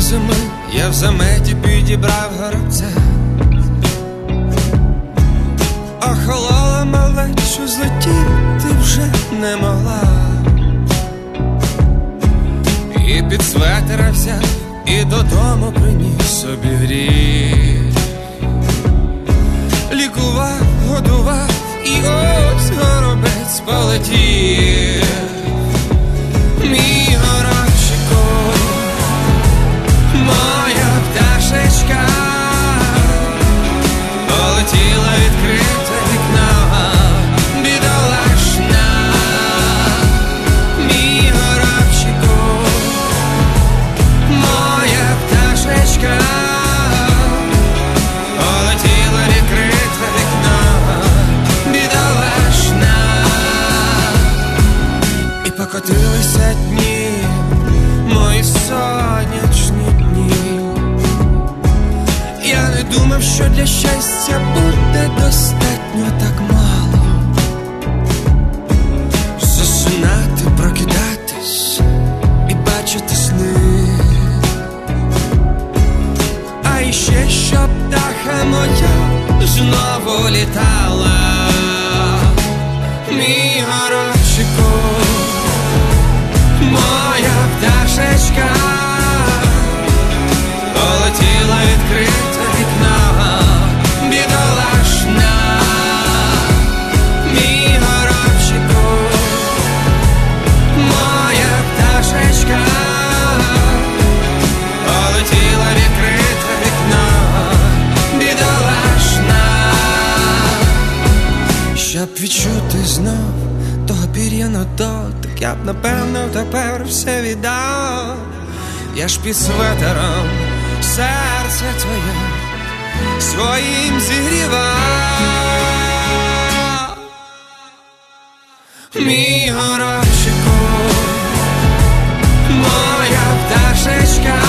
зими я в заметі підібрав горобця. Охолола малечу, злетіти вже не могла. І під светера взяв, і додому приніс собі гріх. Лікував, годував, і ось горобець полетів. Мій горобчику, моя пташечка, полетіла відкрите вікно, бідолашна. Мій горобчику, моя пташечка, полетіла відкрите вікно, бідолашна. І покотилися дні, мої сонячні дні. Я не думав, що для щастя буде достатньо так мало. Засинати, прокидатись і бачити сни. А іще, щоб птаха моя знову літала. Мій горобчику, моя пташечка, полетіла відкрите вікно, бідолашна. Мій горобчику, моя пташечка, полетіла відкрите вікно, бідолашна. Щоб відчути знов того пір'яного дотик, я б напевно тепер все віддав. Я ж під светером серце твоє своїм зігрівав. Мій горобчику, моя пташечка,